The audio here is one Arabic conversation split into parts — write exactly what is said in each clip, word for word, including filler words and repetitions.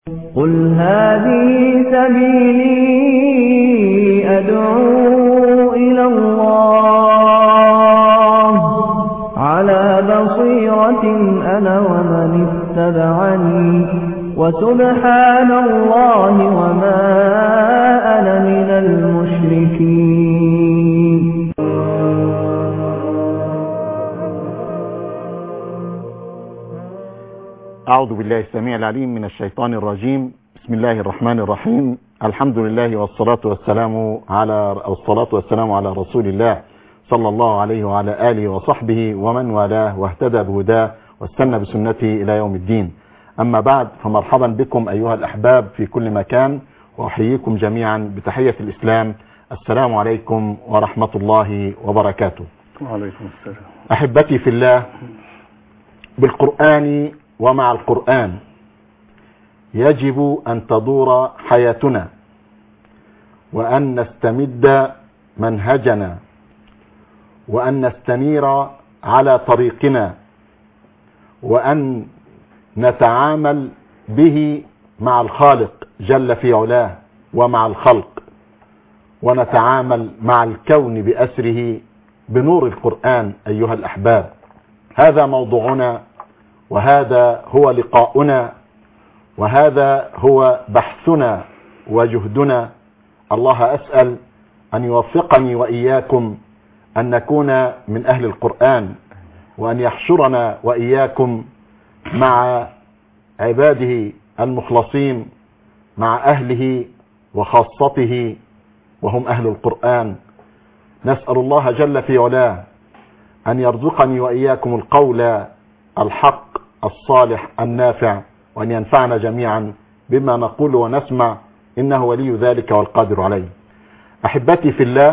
قل هذه سبيلي أدعو إلى الله على بصيرة أنا ومن اتبعني وسبحان الله وما أنا من المشركين. أعوذ بالله السميع العليم من الشيطان الرجيم. بسم الله الرحمن الرحيم. الحمد لله والصلاة والسلام على الصلاة والسلام على رسول الله صلى الله عليه وعلى آله وصحبه ومن والاه واهتدى بهداه واستنى بسنته إلى يوم الدين. أما بعد، فمرحبا بكم أيها الأحباب في كل مكان، وأحييكم جميعا بتحية الإسلام. السلام عليكم ورحمة الله وبركاته. وعليكم السلام. أحبتي في الله، بالقرآن ومع القرآن يجب أن تدور حياتنا، وأن نستمد منهجنا، وأن نستنير على طريقنا، وأن نتعامل به مع الخالق جل في علاه ومع الخلق، ونتعامل مع الكون بأسره بنور القرآن. أيها الأحباب، هذا موضوعنا، وهذا هو لقاؤنا، وهذا هو بحثنا وجهدنا. الله أسأل أن يوفقني وإياكم أن نكون من أهل القرآن، وأن يحشرنا وإياكم مع عباده المخلصين، مع أهله وخاصته، وهم أهل القرآن. نسأل الله جل في علاه أن يرزقني وإياكم القول الحق الصالح النافع، وأن ينفعنا جميعا بما نقول ونسمع، إنه ولي ذلك والقادر عليه. أحبتي في الله،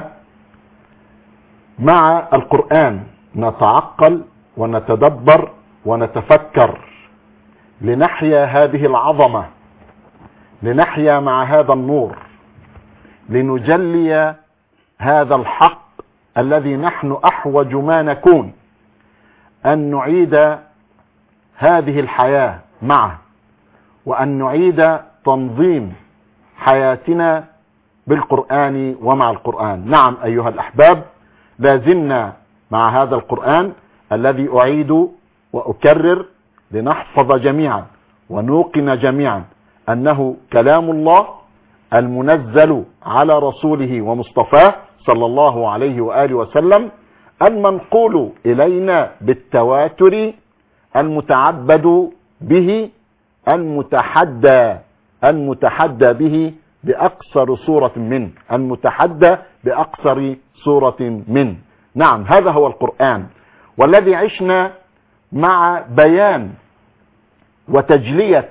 مع القرآن نتعقل ونتدبر ونتفكر لنحيا هذه العظمة، لنحيا مع هذا النور، لنجلي هذا الحق الذي نحن أحوج ما نكون أن نعيد هذه الحياة معه، وأن نعيد تنظيم حياتنا بالقرآن ومع القرآن. نعم أيها الأحباب، لازلنا مع هذا القرآن الذي أعيد وأكرر لنحفظ جميعا ونوقن جميعا أنه كلام الله المنزل على رسوله ومصطفاه صلى الله عليه وآله وسلم، المنقول إلينا بالتواتر، المتعبد به، المتحدى المتحدى به بأقصر صورة منه، المتحدى بأقصر صورة منه. نعم، هذا هو القرآن، والذي عشنا مع بيان وتجلية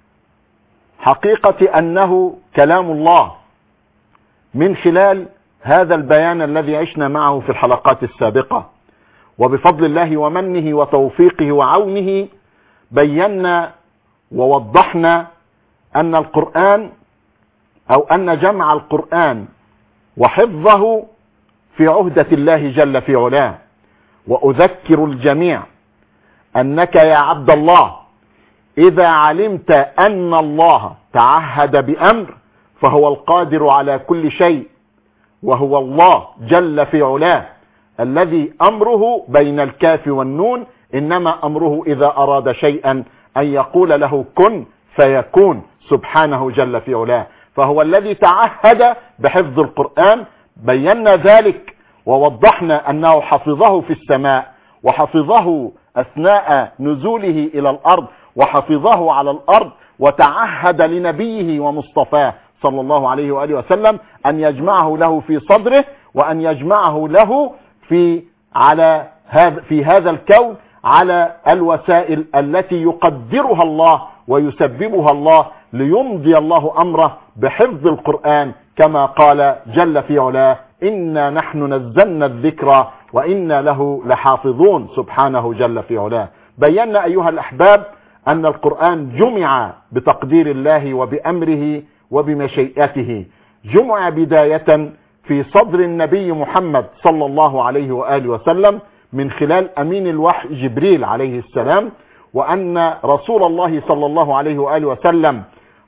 حقيقة أنه كلام الله من خلال هذا البيان الذي عشنا معه في الحلقات السابقة. وبفضل الله ومنه وتوفيقه وعونه بينا ووضحنا أن القرآن أو أن جمع القرآن وحفظه في عهدة الله جل في علاه. وأذكر الجميع أنك يا عبد الله إذا علمت أن الله تعهد بأمر فهو القادر على كل شيء، وهو الله جل في علاه الذي أمره بين الكاف والنون، إنما أمره إذا أراد شيئا أن يقول له كن فيكون، سبحانه جل في علاه. فهو الذي تعهد بحفظ القرآن. بينا ذلك ووضحنا أنه حفظه في السماء، وحفظه أثناء نزوله إلى الأرض، وحفظه على الأرض، وتعهد لنبيه ومصطفاه صلى الله عليه وآله وسلم أن يجمعه له في صدره، وأن يجمعه له في على هذا في هذا الكون على الوسائل التي يقدرها الله ويسببها الله ليمضي الله أمره بحفظ القرآن، كما قال جل في علاه: إنا نحن نزلنا الذكر وإنا له لحافظون، سبحانه جل في علاه. بينا أيها الأحباب أن القرآن جمع بتقدير الله وبأمره وبمشيئته. جمع بداية في صدر النبي محمد صلى الله عليه وآله وسلم من خلال أمين الوحي جبريل عليه السلام، وأن رسول الله صلى الله عليه وآله وسلم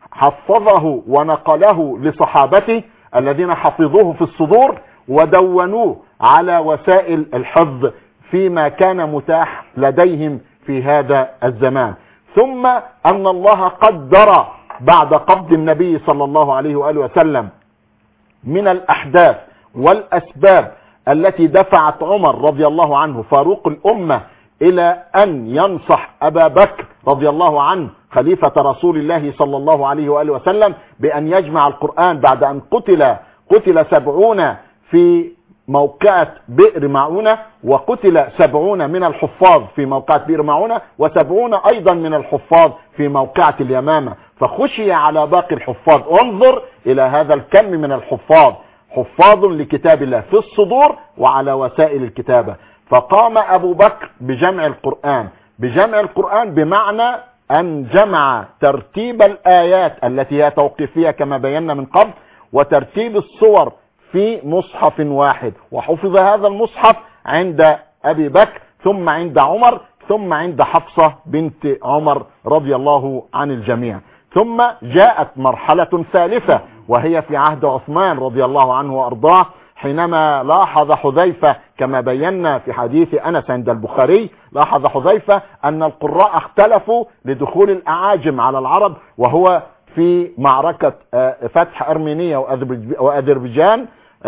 حفظه ونقله لصحابته الذين حفظوه في الصدور ودونوه على وسائل الحفظ فيما كان متاح لديهم في هذا الزمان. ثم أن الله قدر بعد قبض النبي صلى الله عليه وآله وسلم من الأحداث والأسباب التي دفعت عمر رضي الله عنه فاروق الأمة إلى أن ينصح أبا بكر رضي الله عنه خليفة رسول الله صلى الله عليه وآله وسلم بأن يجمع القرآن بعد أن قتل قتل سبعون في موقعة بئر معونة، وقتل سبعون من الحفاظ في موقعة بئر معونة، وسبعون أيضا من الحفاظ في موقعة اليمامة، فخشي على باقي الحفاظ. انظر إلى هذا الكم من الحفاظ، حفاظ لكتاب الله في الصدور وعلى وسائل الكتابة. فقام أبو بكر بجمع القرآن، بجمع القرآن بمعنى أن جمع ترتيب الآيات التي هي توقيفية كما بينا من قبل، وترتيب الصور في مصحف واحد، وحفظ هذا المصحف عند أبي بكر ثم عند عمر ثم عند حفصة بنت عمر رضي الله عن الجميع. ثم جاءت مرحلة ثالثة وهي في عهد عثمان رضي الله عنه وأرضاه، حينما لاحظ حذيفة كما بينا في حديث أنس عند البخاري، لاحظ حذيفة أن القراء اختلفوا لدخول الأعاجم على العرب، وهو في معركة فتح أرمينيا وأذربيجان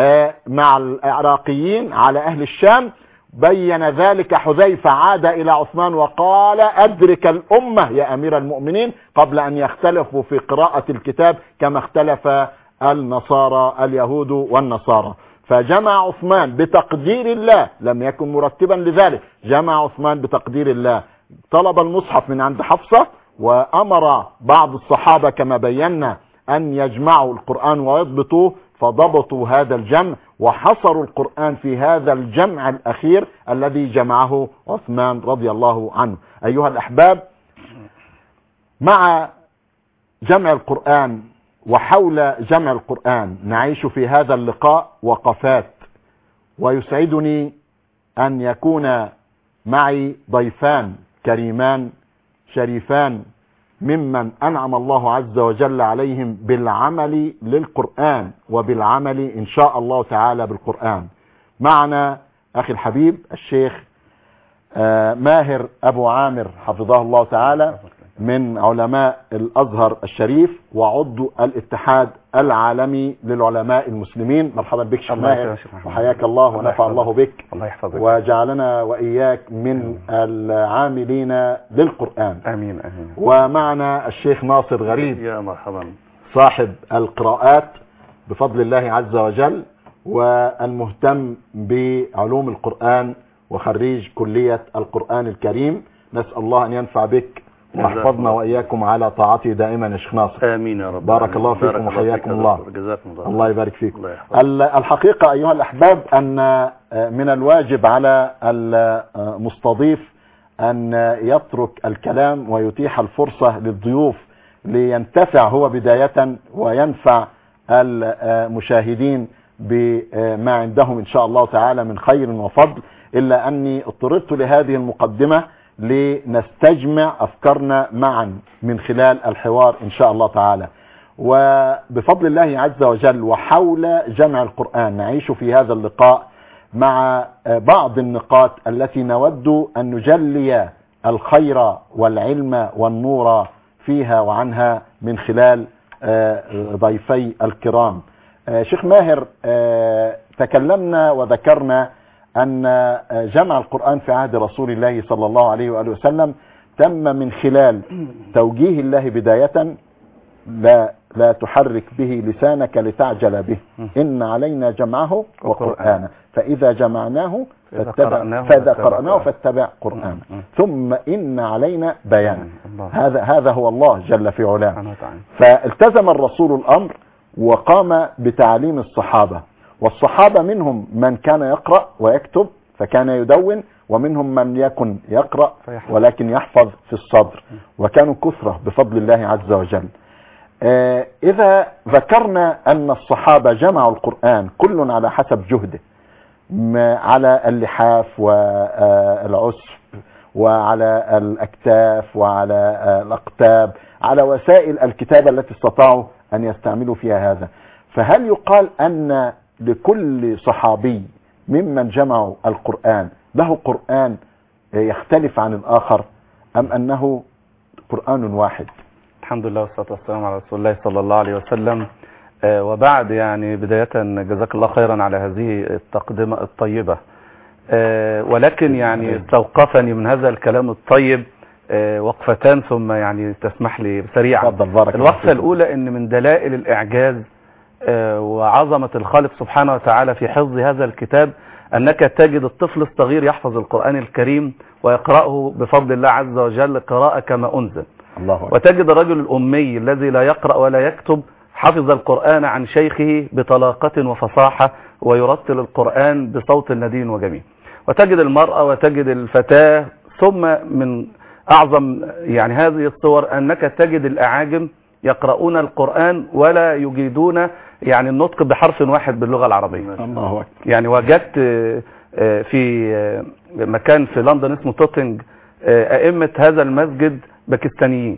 مع العراقيين على أهل الشام. بين ذلك حذيفة، عاد إلى عثمان وقال أدرك الأمة يا أمير المؤمنين قبل أن يختلفوا في قراءة الكتاب كما اختلف النصارى اليهود والنصارى. فجمع عثمان بتقدير الله، لم يكن مرتبا لذلك، جمع عثمان بتقدير الله، طلب المصحف من عند حفصة، وأمر بعض الصحابة كما بينا أن يجمعوا القرآن ويضبطوه، فضبطوا هذا الجمع وحصروا القرآن في هذا الجمع الأخير الذي جمعه عثمان رضي الله عنه. أيها الأحباب، مع جمع القرآن وحول جمع القرآن نعيش في هذا اللقاء وقفات، ويسعدني أن يكون معي ضيفان كريمان شريفان ممن أنعم الله عز وجل عليهم بالعمل للقرآن وبالعمل إن شاء الله تعالى بالقرآن. معنا أخي الحبيب الشيخ ماهر أبو عامر حفظه الله تعالى من علماء الأزهر الشريف وعضو الاتحاد العالمي للعلماء المسلمين. مرحبا بك شيخ ماهر، وحياك الله ونفع الله بك، الله يحفظك وجعلنا وإياك من العاملين للقرآن. آمين آمين. ومعنا الشيخ ناصر غريب، يا مرحبا، صاحب القراءات بفضل الله عز وجل، والمهتم بعلوم القرآن وخريج كلية القرآن الكريم. نسأل الله أن ينفع بك واحفظنا وإياكم على طاعته دائما يا شيخ ناصر. آمين يا رب. بارك الله فيكم وحياكم الله. جزاكم الله. الله يبارك فيكم. الحقيقة أيها الأحباب أن من الواجب على المستضيف أن يترك الكلام ويتيح الفرصة للضيوف لينتفع هو بداية وينفع المشاهدين بما عندهم إن شاء الله تعالى من خير وفضل، إلا أني اضطررت لهذه المقدمة لنستجمع أفكارنا معا من خلال الحوار إن شاء الله تعالى. وبفضل الله عز وجل وحول جمع القرآن نعيش في هذا اللقاء مع بعض النقاط التي نود أن نجلي الخير والعلم والنور فيها وعنها من خلال ضيفي الكرام. شيخ ماهر، تكلمنا وذكرنا أن جمع القرآن في عهد رسول الله صلى الله عليه وآله وسلم تم من خلال توجيه الله بداية: لا لا تحرك به لسانك لتعجل به، إن علينا جمعه وقرآنه، فإذا جمعناه فاتبع فإذا قرأناه فاتبع قرآنه، ثم إن علينا بيانه. هذا هذا هو الله جل في علاه. فالتزم الرسول الأمر وقام بتعليم الصحابة، والصحابة منهم من كان يقرأ ويكتب فكان يدون، ومنهم من يكن يقرأ ولكن يحفظ في الصدر، وكانوا كثرة بفضل الله عز وجل. آه إذا ذكرنا أن الصحابة جمعوا القرآن كل على حسب جهده على اللحاف والعسف وعلى الأكتاف وعلى الأقتاب، على وسائل الكتابة التي استطاعوا أن يستعملوا فيها هذا. فهل يقال أن لكل صحابي ممن جمعوا القرآن له قرآن يختلف عن الآخر، أم أنه قرآن واحد؟ الحمد لله والصلاة والسلام على رسول الله صلى الله عليه وسلم. آه وبعد، يعني بداية جزاك الله خيرا على هذه التقدمة الطيبة. آه ولكن يعني استوقفني من هذا الكلام الطيب آه وقفتان، ثم يعني تسمح لي سريعا. الوقفة الأولى أن من دلائل الإعجاز آه وعظمة الخالق سبحانه وتعالى في حفظ هذا الكتاب أنك تجد الطفل الصغير يحفظ القرآن الكريم ويقرأه بفضل الله عز وجل قراءة كما أنزل. الله. وتجد الرجل الأمي الذي لا يقرأ ولا يكتب حفظ القرآن عن شيخه بطلاقة وفصاحة ويرتل القرآن بصوت ندين وجميل. وتجد المرأة وتجد الفتاة، ثم من أعظم يعني هذه الصور أنك تجد الأعاجم يقرؤون القرآن ولا يجيدون يعني النطق بحرف واحد باللغة العربية. الله. يعني وجدت في مكان في لندن اسمه توتنج أئمة هذا المسجد باكستانيين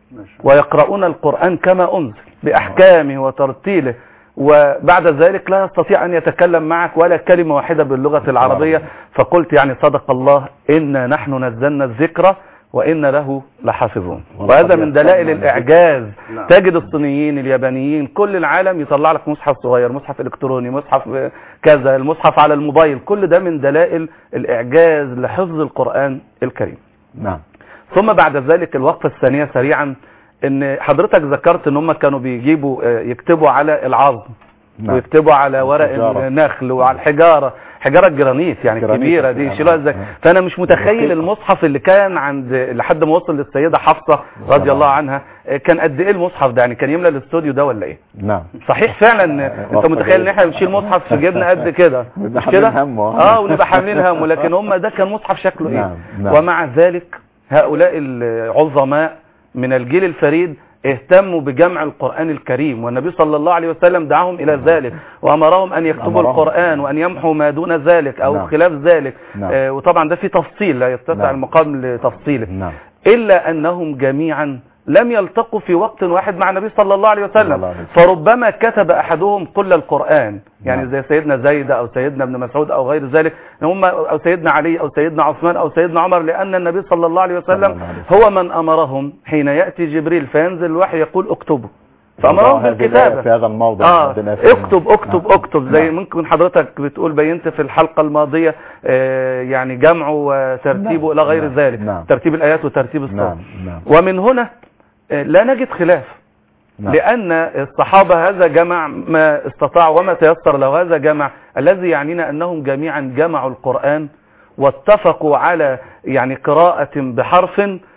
ويقرؤون القرآن كما أنزل بأحكامه وترتيله، وبعد ذلك لا يستطيع أن يتكلم معك ولا كلمة واحدة باللغة العربية. فقلت يعني صدق الله، إنا نحن نزلنا الذكر وإن له لحافظون. وهذا من دلائل الإعجاز. تجد الصينيين، اليابانيين، كل العالم يطلع لك مصحف صغير، مصحف إلكتروني، مصحف كذا، المصحف على الموبايل، كل ده من دلائل الإعجاز لحفظ القرآن الكريم. نعم. ثم بعد ذلك الوقفة الثانية سريعا، ان حضرتك ذكرت ان هم كانوا بيجيبوا يكتبوا على العظم. نعم. ويكتبوا على ورق الحجارة. النخل وعلى الحجارة، حجارة الجرانيت يعني الكبيرة دي يشيلوها ازاي. فانا مش متخيل المصحف اللي كان عند لحد ما وصل للسيدة حفصة رضي الله عنها كان قد ايه المصحف ده، يعني كان يملى الاستوديو ده ولا ايه؟ نعم. صحيح فعلا. انت متخيل ان احنا بنشيل مصحف في جيبنا قد كده مش كده؟ اه ونبقى حاملين همه، لكن هم ده كان مصحف شكله ايه؟ نعم. نعم. ومع ذلك هؤلاء العظماء من الجيل الفريد اهتموا بجمع القرآن الكريم، والنبي صلى الله عليه وسلم دعاهم إلى ذلك وأمرهم أن يكتبوا أمرهم. القرآن وأن يمحوا ما دون ذلك أو نعم. خلاف ذلك. نعم. آه وطبعا ده في تفصيل لا يتسع نعم. المقام لتفصيله. نعم. إلا أنهم جميعا لم يلتقوا في وقت واحد مع النبي صلى الله عليه وسلم، الله عليه. فربما كتب أحدهم كل القرآن، يعني نعم. زي سيدنا زيد أو سيدنا ابن مسعود أو غير ذلك، هم أو سيدنا علي أو سيدنا عثمان أو سيدنا عمر، لأن النبي صلى الله عليه وسلم هو من أمرهم حين يأتي جبريل فينزل الوحي يقول اكتبوا، فأمرهم بالكتابة في هذا الموضع. آه اكتب اكتب اكتب زي نعم. ممكن حضرتك بتقول بينت في الحلقة الماضية آه يعني جمعه وترتيبه إلى غير نعم. ذلك نعم. ترتيب الآيات وترتيب الصور. نعم. نعم. ومن هنا لا نجد خلاف. نعم. لأن الصحابة هذا جمع ما استطاع وما تيسر له، هذا جمع الذي يعنينا أنهم جميعا جمعوا القرآن واتفقوا على يعني قراءة بحرف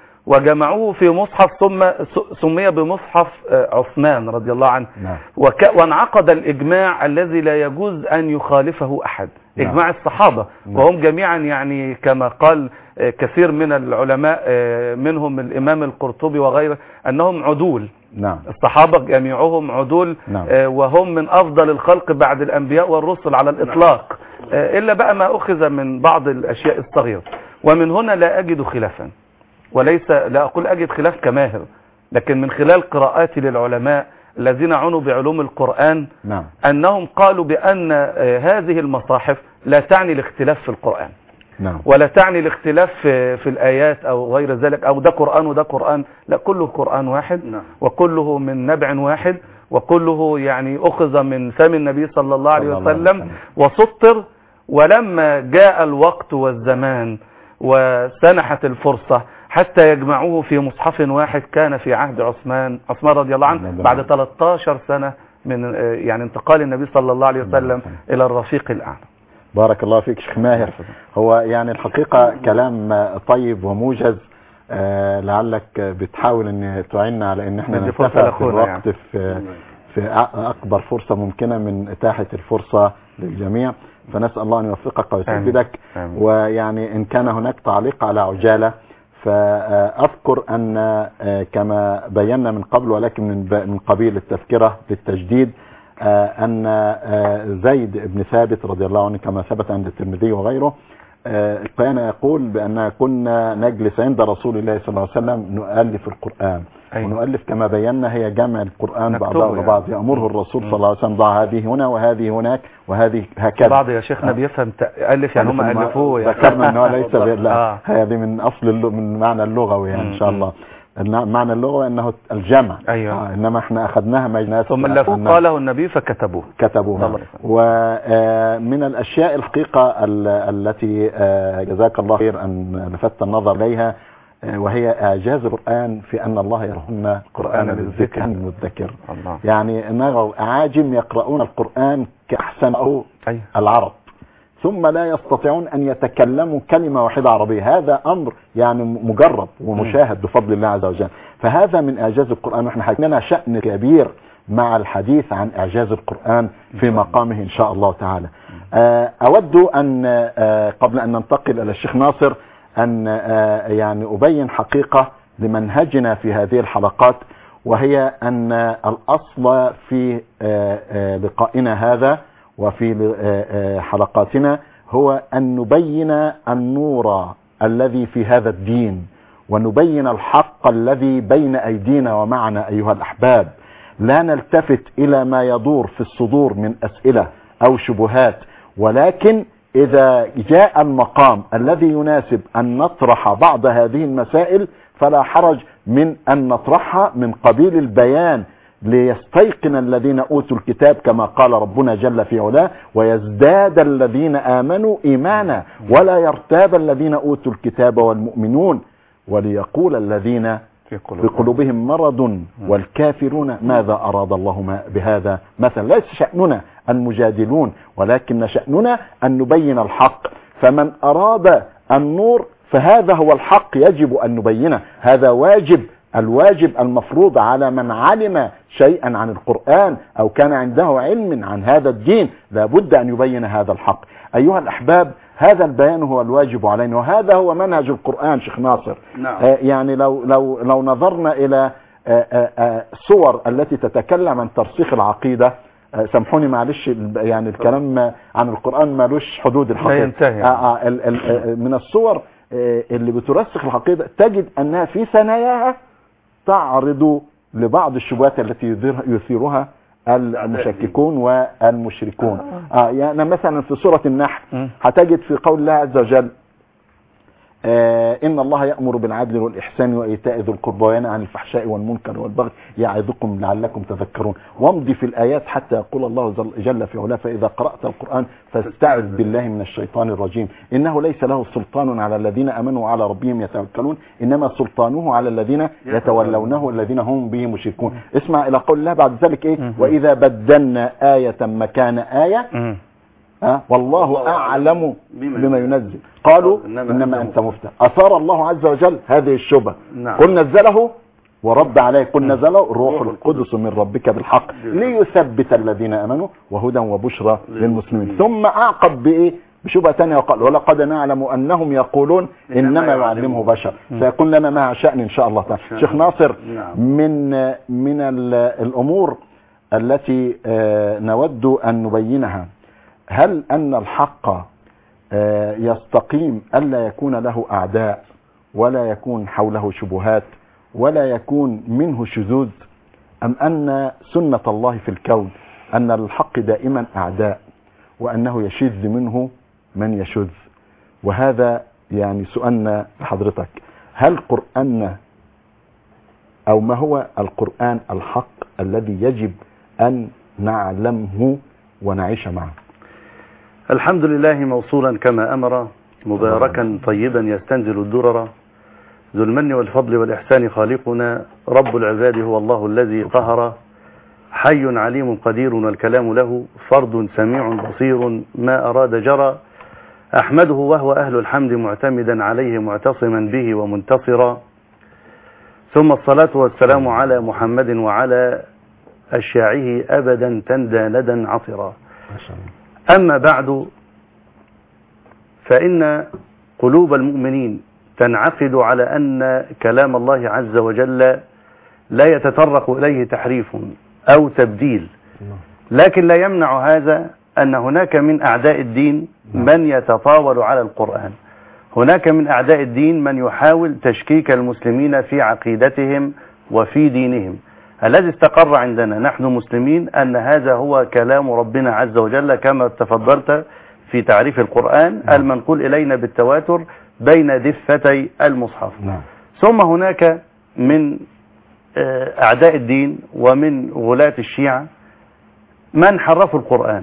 وجمعوه في مصحف ثم سمي بمصحف عثمان رضي الله عنه. نعم. وك وانعقد الإجماع الذي لا يجوز أن يخالفه أحد. نعم. إجماع الصحابة. نعم. وهم جميعا يعني كما قال كثير من العلماء منهم الإمام القرطبي وغيره أنهم عدول. نعم. الصحابة جميعهم عدول. نعم. وهم من أفضل الخلق بعد الأنبياء والرسل على الإطلاق. نعم. إلا بقى ما أخذ من بعض الأشياء الصغيرة. ومن هنا لا أجد خلافا، وليس لا أقول أجد خلاف كماهر، لكن من خلال قراءاتي للعلماء الذين عنوا بعلوم القرآن. نعم. أنهم قالوا بأن هذه المصاحف لا تعني الاختلاف في القرآن. نعم. ولا تعني الاختلاف في, في الآيات أو غير ذلك، أو ده قرآن وده قرآن، لا كله قرآن واحد. نعم. وكله من نبع واحد، وكله يعني أخذ من فم النبي صلى الله عليه وسلم وسطر. ولما جاء الوقت والزمان وسنحت الفرصة حتى يجمعوه في مصحف واحد كان في عهد عثمان عثمان رضي الله عنه بعد ثلاثة عشر سنة من يعني انتقال النبي صلى الله عليه وسلم إلى الرفيق الأعلى. بارك الله فيك شيخ ماهر. هو يعني الحقيقة كلام طيب وموجز. آه لعلك بتحاول ان تعيننا على ان احنا نتفق في الوقت يعني. في في اكبر فرصة ممكنة من اتاحة الفرصة للجميع، فنسأل الله ان يوفقك ويسددك. ويعني ان كان هناك تعليق على عجالة، فأذكر أن كما بينا من قبل ولكن من قبيل التذكرة للتجديد أن زيد بن ثابت رضي الله عنه كما ثبت عند الترمذي وغيره كان يقول بأن كنا نجلس عند رسول الله صلى الله عليه وسلم نؤلف القرآن. أيوة. ونؤلف كما بينا هي جمع القرآن بعضها لبعض. يعني. يأمره الرسول صلى الله عليه وسلم ضع هذه هنا وهذه هناك وهذه هكذا. بعض يا شيخنا بيفهم تألف يعني هم ألفوه. ذكرنا أنه ليس لا آه. هذه من أصل من معنى اللغوي يعني إن شاء الله. معنى اللغة أنه الجمع. أيوة. آه إنما احنا أخذناها مجنات ثم اللي قاله النبي فكتبوه كتبوها. ومن الأشياء الحقيقة التي جزاك الله خير أن لفت النظر إليها وهي إعجاز القرآن في أن الله يرحمنا قرآن للذكر المذكر. يعني نرى أعاجم يقرؤون القرآن كأحسن العرب ثم لا يستطيعون أن يتكلموا كلمة واحدة عربية. هذا أمر يعني مجرب ومشاهد بفضل الله عز وجل. فهذا من إعجاز القرآن ونحن حكينا شأن كبير مع الحديث عن إعجاز القرآن في مقامه إن شاء الله تعالى. أود أن قبل أن ننتقل إلى الشيخ ناصر أن يعني أبين حقيقة لمنهجنا في هذه الحلقات، وهي أن الأصل في لقائنا هذا وفي حلقاتنا هو أن نبين النور الذي في هذا الدين ونبين الحق الذي بين أيدينا ومعنا أيها الأحباب. لا نلتفت إلى ما يدور في الصدور من أسئلة أو شبهات، ولكن إذا جاء المقام الذي يناسب أن نطرح بعض هذه المسائل فلا حرج من أن نطرحها من قبيل البيان ليستيقن الذين أوتوا الكتاب كما قال ربنا جل في علاه ويزداد الذين آمنوا إيمانا ولا يرتاب الذين أوتوا الكتاب والمؤمنون وليقول الذين في قلوبهم مرض والكافرون ماذا أراد الله بهذا مثلا. ليس شأننا المجادلون ولكن شأننا أن نبين الحق. فمن أراد النور فهذا هو الحق يجب أن نبينه. هذا واجب الواجب المفروض على من علم شيئا عن القرآن أو كان عنده علم عن هذا الدين لابد أن يبين هذا الحق. أيها الأحباب هذا البيان هو الواجب علينا وهذا هو منهج القرآن. شيخ ناصر نعم. آه يعني لو, لو, لو نظرنا إلى آه آه صور التي تتكلم عن ترسيخ العقيدة آه سامحوني معلش يعني الكلام عن القرآن مالوش حدود الحقيقة. لا ينتهي. آه آه ال ال من الصور آه اللي بترسخ العقيدة تجد أنها في ثناياها تعرض لبعض الشبهات التي يثيرها المشككون والمشركون. آه يعني مثلا في سورة النحل هتجد في قول الله عز وجل آه إن الله يأمر بالعدل والإحسان وإيتاء ذي القربى وينهى عن الفحشاء والمنكر والبغي يعظكم لعلكم تذكرون. وامضي في الآيات حتى يقول الله جل في علاه فإذا قرأت القرآن فاستعذ بالله من الشيطان الرجيم إنه ليس له سلطان على الذين آمنوا وعلى ربهم يتوكلون إنما سلطانه على الذين يتولونه والذين هم به مشركون. اسمع إلى قول الله بعد ذلك إيه وإذا بدلنا آية مكان آية أه؟ والله أعلم بما ينزل قالوا إنما أنت مفتر. أثار الله عز وجل هذه الشبهة. نعم. قل نزله ورد عليه قل نزله الروح القدس من ربك بالحق ليثبت الذين آمنوا وهدى وبشرى للمسلمين. ثم أعقب بإيه بشبهة ثانية وقال ولقد نعلم أنهم يقولون إنما يعلمه بشر سيكون لنا معها شأن إن شاء الله تعالى. شيخ ناصر من من الأمور التي نود أن نبينها هل أن الحق يستقيم ألا يكون له أعداء ولا يكون حوله شبهات ولا يكون منه شذوذ أم أن سنة الله في الكون أن الحق دائما أعداء وأنه يشذ منه من يشذ؟ وهذا يعني سؤالنا لحضرتك هل قرآننا أو ما هو القرآن الحق الذي يجب أن نعلمه ونعيش معه؟ الحمد لله موصولا كما أمر مباركا طيبا يستنزل الدرر ذو المن والفضل والإحسان خالقنا رب العباد هو الله الذي قهر حي عليم قدير والكلام له فرد سميع بصير ما أراد جرى أحمده وهو أهل الحمد معتمدا عليه معتصما به ومنتصرا ثم الصلاة والسلام على محمد وعلى أشياعه أبدا تندى ندى عطرا. أما بعد فإن قلوب المؤمنين تنعقد على أن كلام الله عز وجل لا يتطرق إليه تحريف أو تبديل، لكن لا يمنع هذا أن هناك من أعداء الدين من يتطاول على القرآن. هناك من أعداء الدين من يحاول تشكيك المسلمين في عقيدتهم وفي دينهم. الذي استقر عندنا نحن مسلمين أن هذا هو كلام ربنا عز وجل كما تفضلت في تعريف القرآن المنقول إلينا بالتواتر بين دفتي المصحف. ثم هناك من أعداء الدين ومن غلاة الشيعة من حرفوا القرآن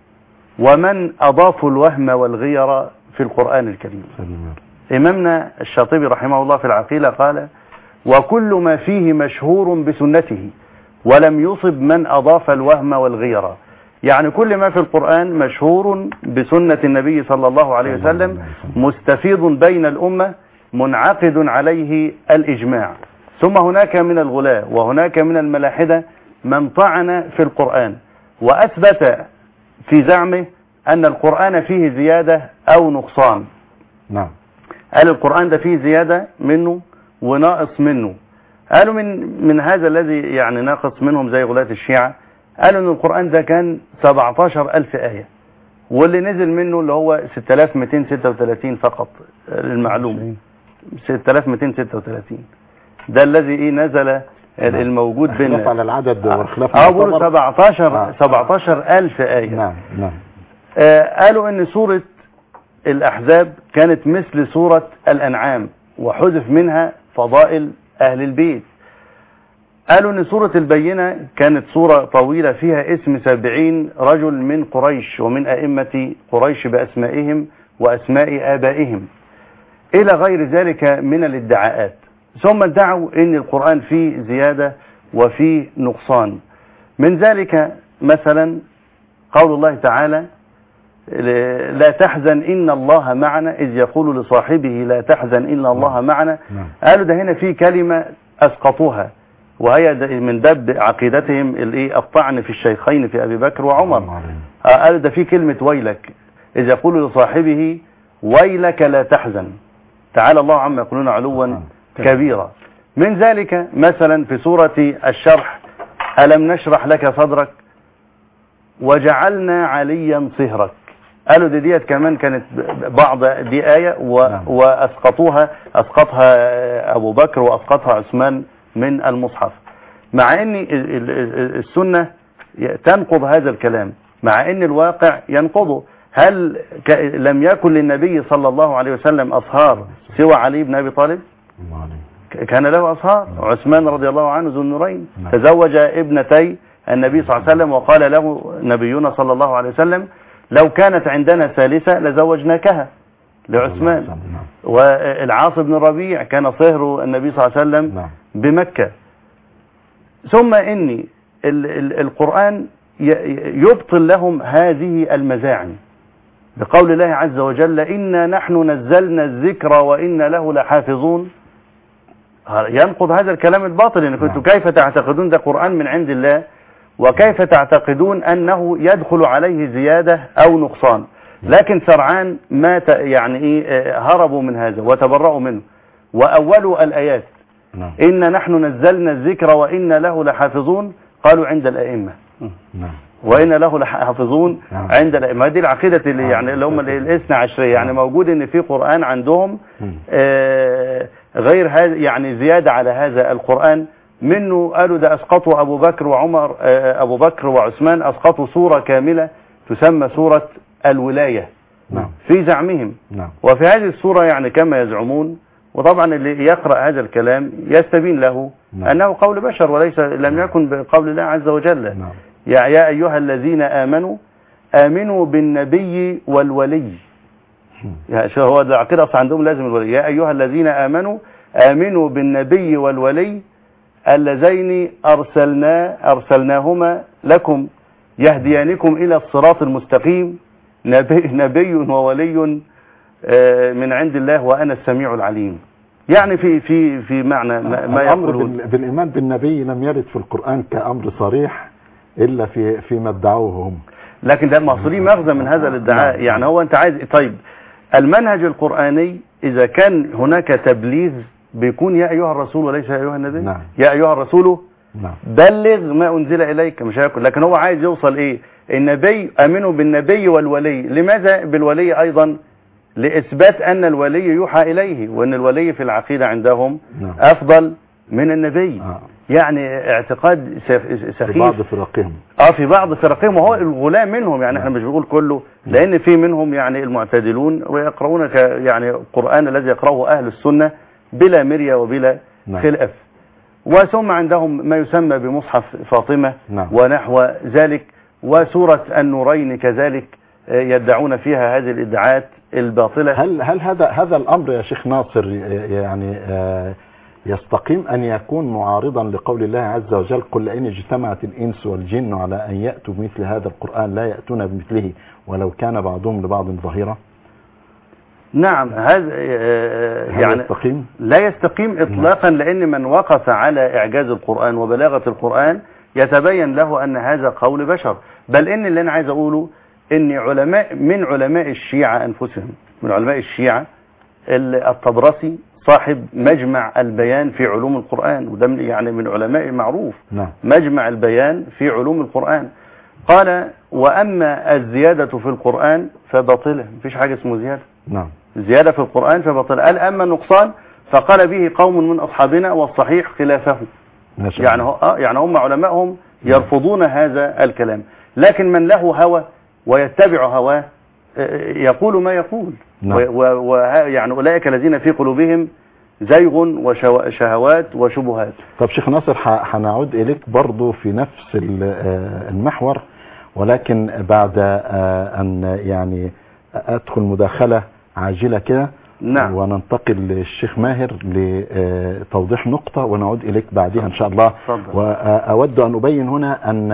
ومن أضافوا الوهم والغير في القرآن الكريم. إمامنا الشاطبي رحمه الله في العقيلة قال: وكل ما فيه مشهور بسنته ولم يصب من أضاف الوهم والغير. يعني كل ما في القرآن مشهور بسنة النبي صلى الله عليه وسلم مستفيض بين الأمة منعقد عليه الإجماع. ثم هناك من الغلاة وهناك من الملاحدة من طعن في القرآن وأثبت في زعمه أن القرآن فيه زيادة أو نقصان. نعم. قال القرآن ده فيه زيادة منه وناقص منه. قالوا من من هذا الذي يعني ناقص منهم زي غلاة الشيعة، قالوا ان القرآن ده كان سبعة عشر ألف آية واللي نزل منه اللي هو ستة آلاف ومئتين وستة وثلاثين فقط للمعلومة. ستة آلاف ومئتين وستة وثلاثين ده الذي ايه نزل الموجود بيننا. خلاف على العدد وخلاف اه بيقولوا سبعة عشر سبعة عشر ألف آية. نعم نعم. آه قالوا ان سورة الأحزاب كانت مثل سورة الأنعام وحذف منها فضائل أهل البيت. قالوا ان سورة البينة كانت سورة طويلة فيها اسم سبعين رجل من قريش ومن أئمة قريش بأسمائهم وأسماء آبائهم إلى غير ذلك من الادعاءات. ثم ادعوا ان القرآن فيه زيادة وفيه نقصان. من ذلك مثلا قول الله تعالى: لا تحزن إن الله معنا إذ يقول لصاحبه لا تحزن إن الله معنا. قالوا ده هنا في كلمة أسقطوها وهي من دب عقيدتهم الطعن في الشيخين في أبي بكر وعمر. قالوا ده في كلمة ويلك إذ يقول لصاحبه ويلك لا تحزن تعالى الله عما يقولون علوا كبيرا. من ذلك مثلا في سورة الشرح: ألم نشرح لك صدرك وجعلنا عليا صهرك. قالوا دي ديت كمان كانت بعض دي آية وأسقطوها أسقطها أبو بكر وأسقطها عثمان من المصحف، مع أن السنة تنقض هذا الكلام مع أن الواقع ينقضه. هل لم يكن للنبي صلى الله عليه وسلم أصهار سوى علي بن أبي طالب؟ كان له أصهار. عثمان رضي الله عنه ذو النورين تزوج ابنتي النبي صلى الله عليه وسلم وقال له نبينا صلى الله عليه وسلم: لو كانت عندنا ثالثة لزوجناكها لعثمان. والعاص بن الربيع كان صهر النبي صلى الله عليه وسلم بمكة. ثم إن القرآن يبطل لهم هذه المزاعم بقول الله عز وجل: إنا نحن نزلنا الذكر وإنا له لحافظون. ينقض هذا الكلام الباطل. إن كنتم كيف تعتقدون ده قرآن من عند الله وكيف تعتقدون أنه يدخل عليه زيادة أو نقصان؟ لكن سرعان ما يعني إيه هربوا من هذا وتبرأوا منه وأولوا الآيات: إنا نحن نزلنا الذكر وإنا له لحافظون. قالوا عند الأئمة وإنا له لحافظون عند الأئمة. دي العقيدة اللي يعني اللي هم الاثنى عشرية، يعني موجود إن في قرآن عندهم آه غير هذا، يعني زيادة على هذا القرآن منه. قالوا ده أسقطوا أبو بكر وعمر آه أبو بكر وعثمان أسقطوا سورة كاملة تسمى سورة الولاية في زعمهم. وفي هذه السورة يعني كما يزعمون، وطبعا اللي يقرأ هذا الكلام يستبين له أنه قول بشر وليس لم يكن بقول الله عز وجل. يا, يا أيها الذين آمنوا آمنوا بالنبي والولي. يعني هو ده عقيدة أصلا عندهم لازم الولي. يا أيها الذين آمنوا آمنوا بالنبي والولي اللذين أرسلنا أرسلناهما لكم يهديانكم إلى الصراط المستقيم نبي, نبي وولي من عند الله وأنا السميع العليم. يعني في في في معنى ما يقولون. بالإيمان بالنبي لم يرد في القرآن كأمر صريح إلا في فيما ادعوه هم، لكن ده محصولين مغزى من هذا الادعاء. يعني هو أنت عايز طيب المنهج القرآني إذا كان هناك تبليغ بيكون يا أيها الرسول وليس يا أيها النبي. نعم. يا أيها الرسول نعم. بلغ ما أنزل إليك، مش هياكل. لكن هو عايز يوصل إيه؟ النبي آمنوا بالنبي والولي. لماذا بالولي أيضا؟ لإثبات أن الولي يوحى إليه، وأن الولي في العقيدة عندهم نعم. أفضل من النبي. آه. يعني اعتقاد سخيف في بعض فرقهم. اه في بعض فرقهم، وهو الغلاة منهم، يعني احنا مش بنقول كله، لان في منهم يعني المعتدلون ويقرؤون ك يعني القرآن الذي يقرأه اهل السنة بلا مرية وبلا نعم. خلاف. وثم عندهم ما يسمى بمصحف فاطمة نعم. ونحو ذلك، وسورة النورين كذلك يدعون فيها هذه الادعاءات الباطلة. هل هل هذا هذا الامر يا شيخ ناصر يعني آه يستقيم أن يكون معارضا لقول الله عز وجل قل إن اجتمعت الإنس والجن على أن يأتوا بمثل هذا القرآن لا يأتون بمثله ولو كان بعضهم لبعض ظهيرا؟ نعم، هذا يعني يستقيم؟ لا يستقيم إطلاقا، لأن من وقف على إعجاز القرآن وبلاغة القرآن يتبين له أن هذا قول بشر. بل إن اللي أنا عايز أقوله إن علماء من علماء الشيعة أنفسهم، من علماء الشيعة الطبرسي صاحب مجمع البيان في علوم القرآن، وده يعني من علماء المعروف. نعم. مجمع البيان في علوم القرآن قال وأما الزيادة في القرآن فباطلة، مفيش حاجة اسمه زيادة. نعم. زيادة في القرآن فباطلة. قال أما النقصان فقال به قوم من أصحابنا والصحيح خلافه. يعني اه يعني هم علماءهم يرفضون هذا الكلام، لكن من له هوى ويتبع هواه يقول ما يقول. نعم. ويعني أولئك الذين في قلوبهم زيغ وشهوات وشبهات. طب شيخ ناصر هنعود إليك برضو في نفس المحور، ولكن بعد أن يعني أدخل مداخلة عاجلة كده. نعم. وننتقل للشيخ ماهر لتوضيح نقطة ونعود إليك بعدها إن شاء الله. صدق. وأود أن أبين هنا أن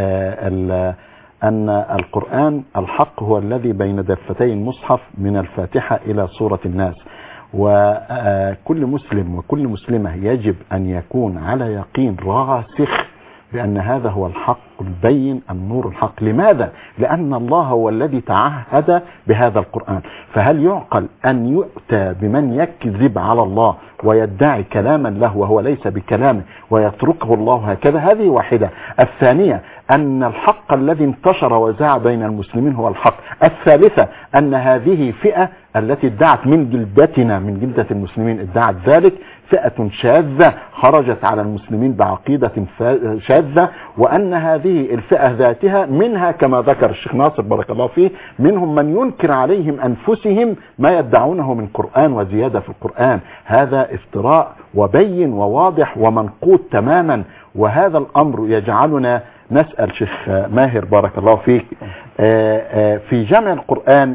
أن القرآن الحق هو الذي بين دفتي المصحف من الفاتحة إلى سورة الناس، وكل مسلم وكل مسلمة يجب أن يكون على يقين راسخ بأن هذا هو الحق البين النور الحق. لماذا؟ لأن الله هو الذي تعهد بهذا القرآن. فهل يعقل أن يؤتى بمن يكذب على الله ويدعي كلاما له وهو ليس بكلامه ويتركه الله هكذا؟ هذه واحدة. الثانية أن الحق الذي انتشر وزاع بين المسلمين هو الحق. الثالثة أن هذه فئة التي ادعت من جلدتنا من جلدة المسلمين ادعت ذلك فئة شاذة خرجت على المسلمين بعقيدة شاذة، وأن هذه الفئة ذاتها منها كما ذكر الشيخ ناصر بارك الله فيه منهم من ينكر عليهم أنفسهم ما يدعونه من قرآن وزيادة في القرآن. هذا افتراء وبين وواضح ومنقوط تماما، وهذا الأمر يجعلنا نسأل شيخ ماهر بارك الله فيك في جمع القرآن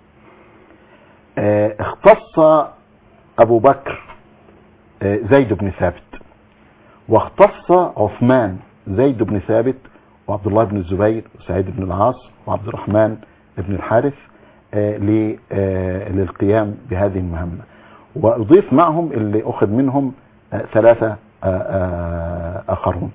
اختص أبو بكر زيد بن ثابت، واختص عثمان زيد بن ثابت وعبد الله بن الزبير وسعيد بن العاص وعبد الرحمن بن الحارث للقيام بهذه المهمة، وأضيف معهم اللي أخذ منهم ثلاثة آخرون.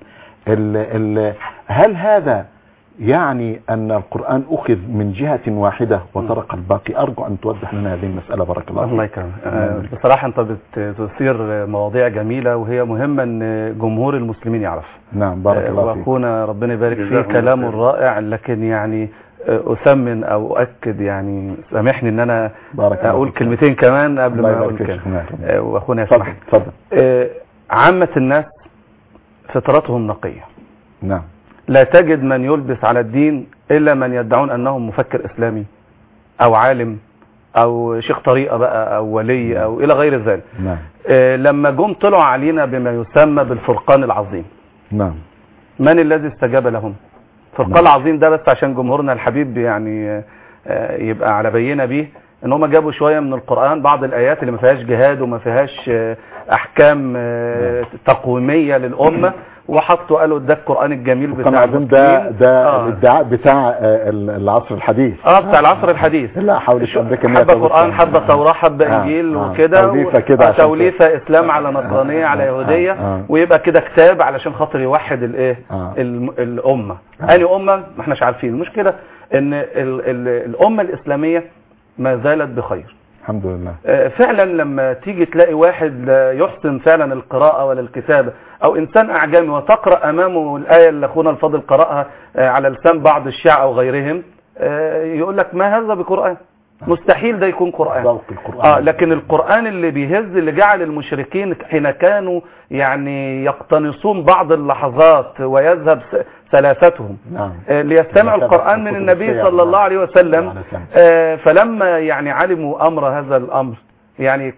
هل هذا يعني أن القرآن أخذ من جهة واحدة وترك الباقي؟ أرجو أن توضح لنا هذه المسألة بارك الله فيك. الله يكرمك. أه بصراحة أنت بتثير مواضيع جميلة وهي مهمة أن جمهور المسلمين يعرف. نعم بارك الله فيك. وأخونا ربنا يبارك فيه كلامه الرائع، لكن يعني أثمن أو أؤكد يعني سامحني أن أنا أقول كلمتين كمان قبل ما أقول كلمة. وأخونا يسمح. تفضل. عامة الناس فطرتهم نقية. نعم. لا تجد من يلبس على الدين إلا من يدعون أنهم مفكر إسلامي أو عالم أو شيخ طريقة بقى أو ولي أو إلى غير ذلك. نعم. آه لما جم طلعوا علينا بما يسمى بالفرقان العظيم. نعم. من الذي استجاب لهم؟ الفرقان نعم. العظيم ده بس عشان جمهورنا الحبيب يعني آه يبقى على بينة به ان هم جابوا شوية من القرآن بعض الآيات اللي ما فيهاش جهاد وما فيهاش آه أحكام آه تقويمية للأمة، وحطوا قالوا ده القرآن الجميل بتاع ده ده آه. الادعاء بتاع العصر الحديث. اه بتاع العصر الحديث. لا حاول تشبك حبة قرآن حبة توراة حبة آه. انجيل آه. وكده توليفة كده توليفة اسلام على نصرانية آه. على يهودية آه. آه. ويبقى كده كتاب علشان خاطر يوحد الايه آه. الامة. آه. اني امة ما احناش عارفين. المشكلة ان ال ال الامة الاسلامية ما زالت بخير الحمد لله. فعلا لما تيجي تلاقي واحد لا يحسن فعلا القراءة ولا الكتابة، او انسان اعجمي وتقرأ امامه الآية اللي اخونا الفاضل قرأها على لسان بعض الشيعة او غيرهم، يقول لك ما هذا بقرآن، مستحيل ده يكون قرآن. القرآن. اه لكن القرآن اللي بيهز، اللي جعل المشركين حين كانوا يعني يقتنصون بعض اللحظات ويذهب سلافتهم نعم. آه ليستمعوا القرآن من النبي صلى الله عليه وسلم. آه فلما يعني علموا أمر هذا الأمر يعني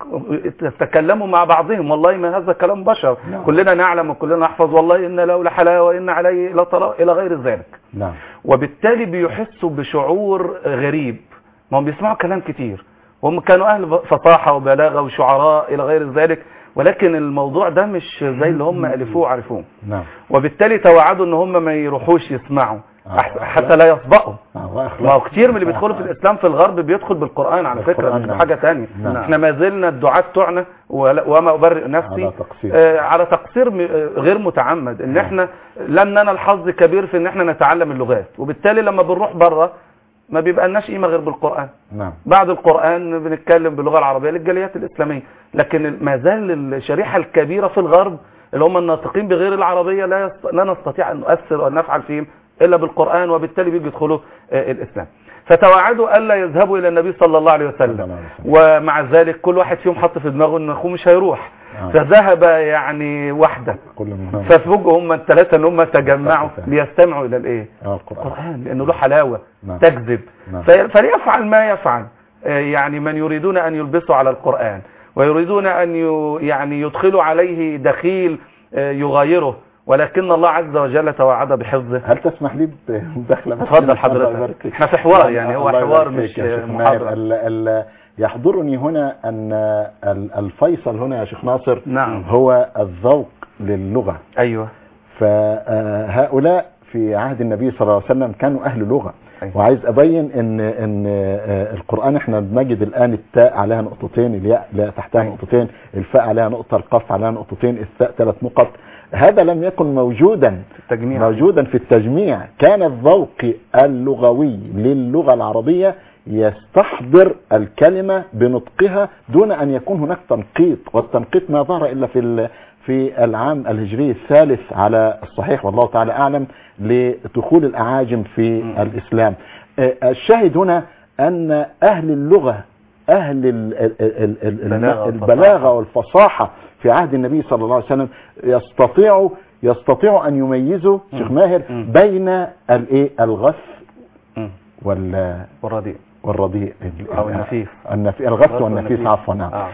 تكلموا مع بعضهم، والله ما هذا كلام بشر، نعم. كلنا نعلم وكلنا نحفظ، والله إن له لحلاوة وإن عليه لطلاوة إلى غير ذلك. نعم. وبالتالي بيحسوا بشعور غريب، ما هم بيسمعوا كلام كتير، وهم كانوا أهل فصاحة وبلاغة وشعراء إلى غير ذلك، ولكن الموضوع ده مش زي اللي هم ألفوه وعرفوه. نعم. وبالتالي توعدوا ان هم ما يروحوش يسمعوا حتى لا يصبقوا. ما هو كتير من اللي بيدخلوا في الإسلام في الغرب بيدخل بالقرآن على فكرة، مش بحاجة تانية. نعم. احنا ما زلنا الدعاة بتوعنا وما أبرئ نفسي على تقصير, آه على تقصير غير متعمد، ان احنا لم ننال حظ كبير في ان احنا نتعلم اللغات، وبالتالي لما بنروح بره ما بيبقى لناش قيمه غير بالقرآن. نعم. بعد القرآن بنتكلم باللغة العربية للجاليات الإسلامية، لكن ما زال الشريحة الكبيرة في الغرب اللي هم الناطقين بغير العربية لا يست... لا نستطيع أن نؤثر وأن نفعل فيهم إلا بالقرآن، وبالتالي بيجوا يدخلوا آه الإسلام. فتوعدوا ألا يذهبوا إلى النبي صلى الله عليه وسلم، ومع ذلك كل واحد فيهم حط في دماغه أن أخوه مش هيروح. آه. فذهب يعني وحده، ففوجئوا هم الثلاثة ان هم تجمعوا ليستمعوا الى الايه؟ آه القرآن. القرآن، لانه له حلاوة نعم. تجذب. نعم. فليفعل ما يفعل آه يعني من يريدون ان يلبسوا على القرآن ويريدون ان يعني يدخلوا عليه دخيل آه يغايره، ولكن الله عز وجل توعد بحفظه. هل تسمح لي بدخله؟ اتفضل حضرتك، احنا في حوار يعني، هو حوار مش محاضرة. يحضرني هنا أن الفيصل هنا يا شيخ ناصر نعم. هو الذوق للغة. أيوة. فهؤلاء في عهد النبي صلى الله عليه وسلم كانوا أهل لغة. أيوة. وعايز أبين أن, إن القرآن احنا بنجد الآن التاء عليها نقطتين، الياء لا تحتها أيوة. نقطتين، الفاء عليها نقطة، القاف عليها نقطتين، الثاء ثلاث نقط. هذا لم يكن موجودا في التجميع. موجودا في التجميع. كان الذوق اللغوي للغة العربية يستحضر الكلمة بنطقها دون أن يكون هناك تنقيط، والتنقيط ما ظهر إلا في في العام الهجري الثالث على الصحيح والله تعالى أعلم لدخول الأعاجم في م. الإسلام. الشاهد هنا أن أهل اللغة أهل البلاغة والفصاحة في عهد النبي صلى الله عليه وسلم يستطيعوا يستطيعوا أن يميزوا شيخ ماهر بين الغث والرديء والرديء أو النفيس، النفيس الغث والنفيس عفوا. آه.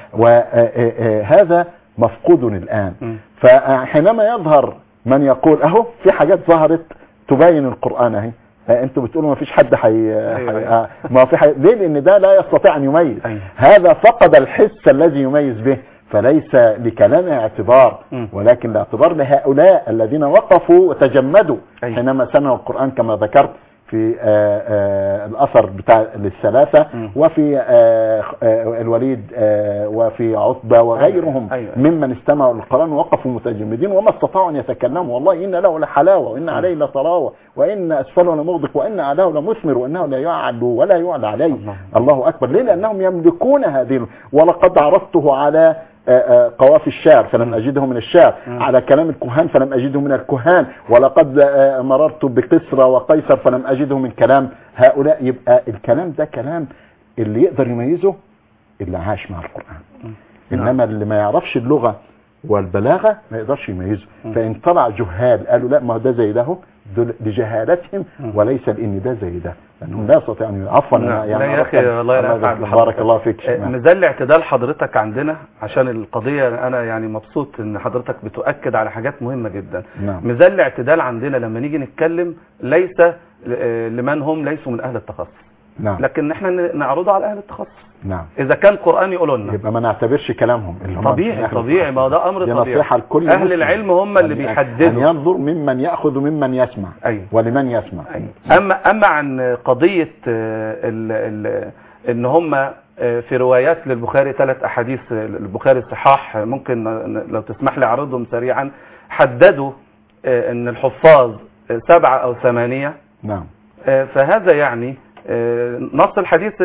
وهذا مفقود الآن. م. فحينما يظهر من يقول أهو في حاجات ظهرت تبين القرآن اهي، انتوا بتقولوا ما فيش حد حي... أيوة. حي... ما في حي... ليه؟ لأن ده لا يستطيع أن يميز. أيوة. هذا فقد الحس الذي يميز به، فليس لكلامه اعتبار، ولكن الاعتبار لهؤلاء الذين وقفوا وتجمدوا. أيوة. حينما سمعوا القرآن كما ذكرت في آآ آآ الأثر بتاع الثلاثة، وفي آآ آآ الوليد وفي عتبة وغيرهم. أيوة. أيوة. ممن استمعوا للقرآن وقفوا متجمدين وما استطاعوا أن يتكلموا. والله إن له لحلاوة وإن عليه لطراوة وإن أسفله لمغدق وإن أعلاه لمثمر وإنه لا يعلو ولا يعلى عليه. الله, الله أكبر. ليه؟ لأنهم يملكون هذه. ولقد عرضته على قوافي الشعر فلم أجده من الشعر، على كلام الكهان فلم أجده من الكهان، ولقد مررت بقسرة وقيصر فلم أجده من كلام هؤلاء. يبقى الكلام ده كلام اللي يقدر يميزه اللي عاش مع القرآن. إنما اللي ما يعرفش اللغة والبلاغة ما يقدرش يميزه. فإن طلع جهال قالوا لا ما ده زي ده لجهالتهم وليس لأن ده زي ده، لأنهم لا يستطيعون أن عفوا. يعني لا يا أخي الله يرفع بارك الله فيك. مازال اعتدال حضرتك عندنا عشان القضية. أنا يعني مبسوط إن حضرتك بتؤكد على حاجات مهمة جدا. نعم. مازال الاعتدال عندنا لما نيجي نتكلم ليس لمن هم ليسوا من أهل التخصص. نعم. لكن احنا نعرضه على أهل التخصص. نعم. إذا كان قرآن يقولوا لنا يبقى ما نعتبرش كلامهم. طبيعي طبيعي، ما ده أمر طبيعي. نصيحة لكل أهل العلم هم اللي بيحددوا. أن ينظر ممن يأخذ وممن يسمع. أيوه. ولمن يسمع. أيوه. أما أما عن قضية ال ال إن هم في روايات للبخاري ثلاث أحاديث البخاري الصحاح، ممكن لو تسمح لي أعرضهم سريعا. حددوا إن الحفاظ سبعة أو ثمانية. نعم. فهذا يعني نص الحديث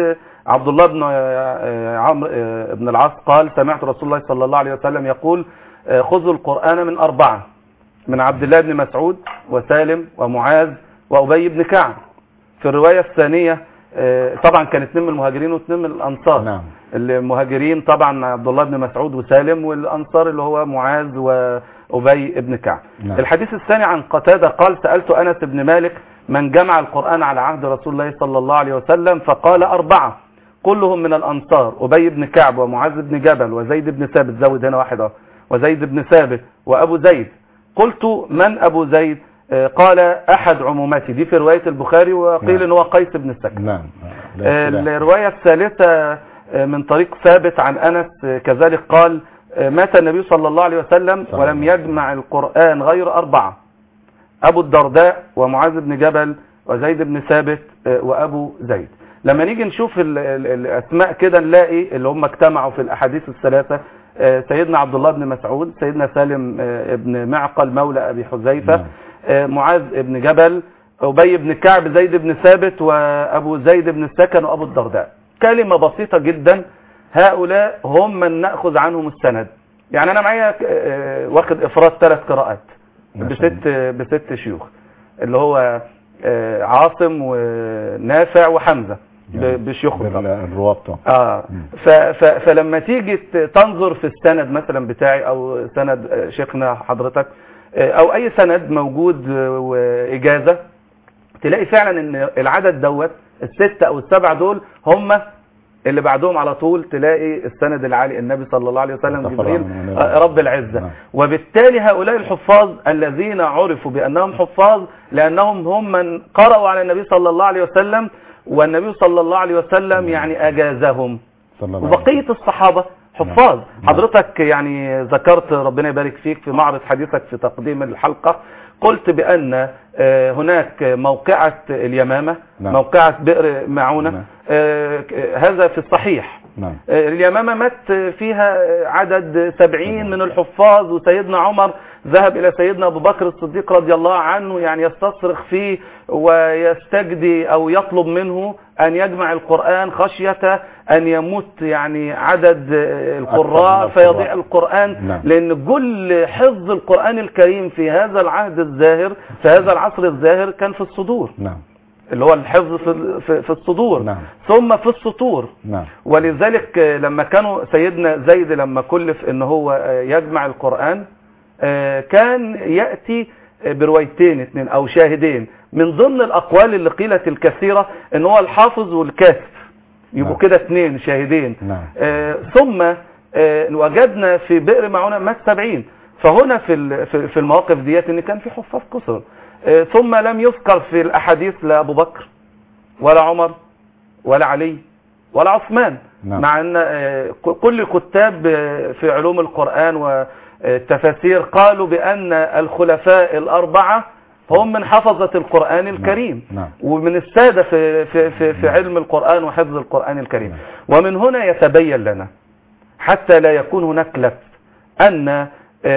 عبد الله بن عمرو بن العاص قال سمعت رسول الله صلى الله عليه وسلم يقول خذوا القرآن من أربعة، من عبد الله بن مسعود وسالم ومعاذ وأبي بن كعب. في الرواية الثانية طبعا كان اثنين من المهاجرين واثنين من الأنصار. نعم. المهاجرين طبعا عبد الله بن مسعود وسالم، والأنصار اللي هو معاذ وأبي بن كعب. نعم. الحديث الثاني عن قتادة قال سألت أنس بن مالك من جمع القرآن على عهد رسول الله صلى الله عليه وسلم، فقال أربعة كلهم من الأنصار، أبي بن كعب ومعاذ بن جبل وزيد بن ثابت، زود هنا واحد وزيد بن ثابت وأبو زيد. قلت من أبو زيد؟ قال أحد عموماتي. دي في رواية البخاري، وقيل إن هو قيس بن السكن. نعم. الرواية الثالثة من طريق ثابت عن أنس كذلك قال مات النبي صلى الله عليه وسلم ولم يجمع القرآن غير أربعة، أبو الدرداء ومعاذ بن جبل وزيد بن ثابت وأبو زيد. لما نيجي نشوف ال ال الأسماء كده نلاقي اللي هم اجتمعوا في الأحاديث الثلاثة سيدنا عبد الله بن مسعود، سيدنا سالم بن معقل مولى أبي حذيفة، معاذ بن جبل، أبي بن كعب، زيد بن ثابت وأبو زيد بن السكن وأبو الدرداء. كلمة بسيطة جدا، هؤلاء هم من نأخذ عنهم السند. يعني أنا معايا واخد إفراد ثلاث قراءات بست بست شيوخ، اللي هو عاصم ونافع وحمزة بشيوخهم الروابط. اه ف ف فلما تيجي تنظر في السند مثلا بتاعي او سند شيخنا حضرتك او اي سند موجود واجازه، تلاقي فعلا ان العدد دوت الستة او السبعة دول هم اللي بعدهم على طول تلاقي السند العالي النبي صلى الله عليه وسلم جبريل رب العزة. وبالتالي هؤلاء الحفاظ الذين عرفوا بأنهم حفاظ لأنهم هم من قرأوا على النبي صلى الله عليه وسلم، والنبي صلى الله عليه وسلم يعني أجازهم. وبقية الصحابة حفاظ. حضرتك يعني ذكرت ربنا يبارك فيك في معرض حديثك في تقديم الحلقة، قلت بأن هناك موقعة اليمامة، موقعة بئر معونة، هذا في الصحيح. اليمامة مات فيها عدد سبعين من الحفاظ، وسيدنا عمر ذهب إلى سيدنا أبو بكر الصديق رضي الله عنه يعني يستصرخ فيه ويستجدي أو يطلب منه أن يجمع القرآن خشية أن يموت يعني عدد القراء فيضيع القرآن. لأن كل حفظ القرآن الكريم في هذا العهد الزاهر في هذا العصر الزاهر كان في الصدور. نعم. اللي هو الحفظ في في الصدور. نعم. ثم في السطور. نعم. ولذلك لما كانوا سيدنا زيد لما كلف ان هو يجمع القرآن كان يأتي بروايتين اثنين او شاهدين. من ضمن الاقوال اللي قيلت الكثيرة ان هو الحافظ والكاتب يبقوا كده اثنين شاهدين. نعم. ثم وجدنا في بئر معونة مات سبعين. فهنا في في المواقف ديت ان كان في حفاظ كثر. ثم لم يذكر في الأحاديث لا أبو بكر ولا عمر ولا علي ولا عثمان. نعم. مع أن كل كتاب في علوم القرآن والتفاسير قالوا بأن الخلفاء الأربعة هم من حفظة القرآن الكريم. نعم. ومن السادة في, في, في, في علم القرآن وحفظ القرآن الكريم. نعم. ومن هنا يتبين لنا حتى لا يكون هناك لبس أن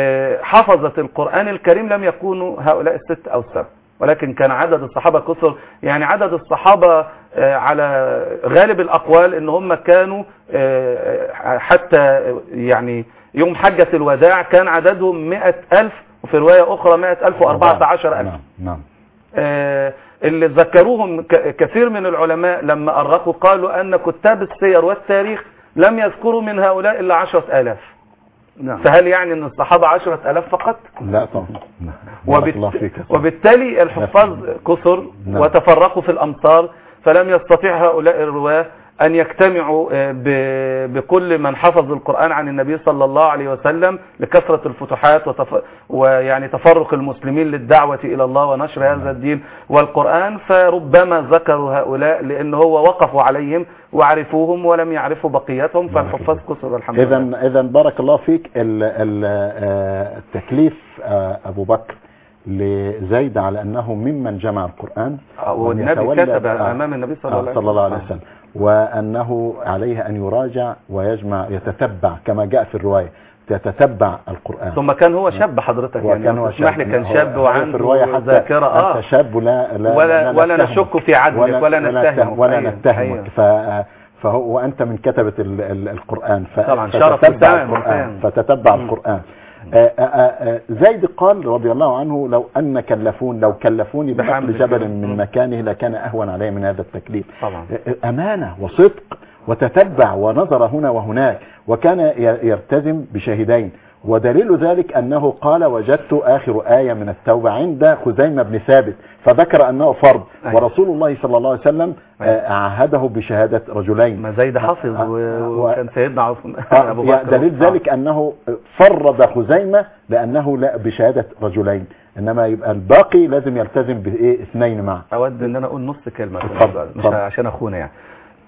حفظة القرآن الكريم لم يكونوا هؤلاء الست أو السبع، ولكن كان عدد الصحابة كثر. يعني عدد الصحابة على غالب الأقوال ان هم كانوا حتى يعني يوم حجة الوداع كان عددهم مئة ألف، وفي رواية أخرى مئة ألف وأربعة عشر ألف. نعم. اللي ذكروهم كثير من العلماء لما أرقوا قالوا أن كتاب السير والتاريخ لم يذكروا من هؤلاء إلا عشرة آلاف. نعم. فهل يعني ان الصحابة عشرة الاف فقط؟ لا طبعا. وبالت... وبالتالي الحفاظ كثر. نعم. وتفرقوا في الامصار، فلم يستطيع هؤلاء الرواه ان يجتمعوا ب... بكل من حفظ القرآن عن النبي صلى الله عليه وسلم لكثرة الفتوحات وتف... ويعني تفرق المسلمين للدعوة الى الله ونشر. نعم. هذا الدين والقرآن، فربما ذكروا هؤلاء لان هو وقفوا عليهم وعرفوهم ولم يعرفوا بقيتهم، فالحفاظ كثر والحمد لله. اذا اذا بارك الله فيك. التكليف ابو بكر لزيد على انه ممن جمع القرآن، والنبي كتب امام النبي صلى الله عليه وسلم، وانه عليه ان يراجع ويجمع يتتبع كما جاء في الرواية، يتتبع القرآن. ثم كان هو شاب حضرتك، يعني اسمح لي كان شاب وعنده ذاكرة. اه شاب لا لا ولا ولا نشك في عدلك ولا نتهمك ولا نتهمك. ف فهو وانت من كتبة ال ال القرآن طبعا شرف فتتبع القرآن, فتتبع القرآن. آآ آآ زيد قال رضي الله عنه لو أن كلفون لو كلفوني بنقل جبل من مكانه لكان أهون علي من هذا التكليف. طبعا. أمانة وصدق وتتبع ونظر هنا وهناك، وكان يلتزم بشاهدين، ودليل ذلك أنه قال وجدت آخر آية من التوبة عند خزيمة بن ثابت فذكر أنه فرض. أيه. ورسول الله صلى الله عليه وسلم أيه. عهده بشهادة رجلين. ما زيد حافظ وكان سيدنا أبو بكر. دليل ذلك أنه فرض خزيمة لأنه لا بشهادة رجلين، إنما يبقى الباقي لازم يلتزم بإيه اثنين معا. أود أن أنا أقول نص كلمة مش عشان أخونا يعني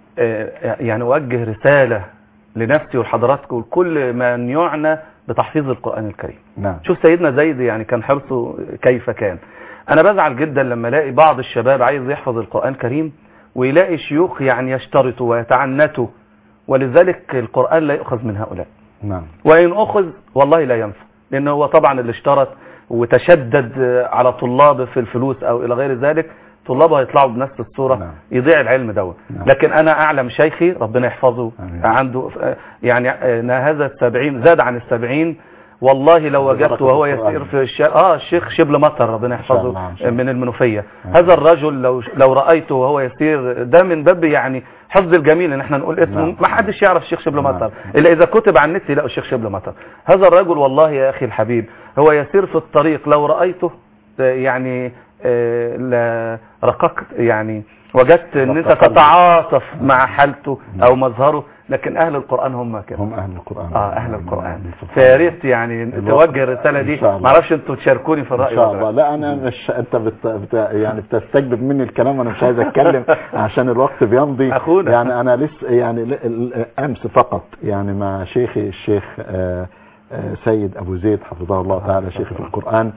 يعني أوجه رسالة لنفسي ولحضراتكم وكل من يعنى بتحفيظ القرآن الكريم. نعم. شوف سيدنا زيد يعني كان حرصه كيف كان. أنا بزعل جدا لما الاقي بعض الشباب عايز يحفظ القرآن الكريم ويلاقي شيوخ يعني يشترطوا ويتعنتوا، ولذلك القرآن لا يؤخذ من هؤلاء. نعم. وإن أخذ والله لا ينفع، لأنه هو طبعا اللي اشترط وتشدد على طلاب في الفلوس أو إلى غير ذلك طلابه هيطلعوا بنفس الصورة. نعم. يضيع العلم دوت. نعم. لكن أنا أعلم شيخي ربنا يحفظه. أمين. عنده يعني هذا السبعين زاد عن السبعين والله لو وجدته وهو يسير في الشارع اه الشيخ شبل مطر ربنا يحفظه من المنوفية. هذا الرجل لو لو رأيته وهو يسير ده من باب يعني حفظ الجميل ان احنا نقول اسمه. ما حدش يعرف الشيخ شبل مطر الا اذا كتب على النت يلاقوا الشيخ شبل مطر. هذا الرجل والله يا اخي الحبيب هو يسير في الطريق لو رأيته يعني آه لا رققت يعني وجدت ان انت تتعاطف مع حالته او مظهره. لكن اهل القرآن هم كده، هم اهل القرآن. اه اهل القرآن. فيا ريت يعني توجه الرساله دي. ما اعرفش انتوا تشاركوني في الراي ان شاء الله. لا انا مش انت بت... بت... يعني بتستجلب مني الكلام وانا مش عايز اتكلم عشان الوقت بيمضي. أخونا. يعني انا لسه يعني امس فقط يعني مع شيخي الشيخ آآ آآ سيد ابو زيد حفظه الله تعالى شيخي في القرآن،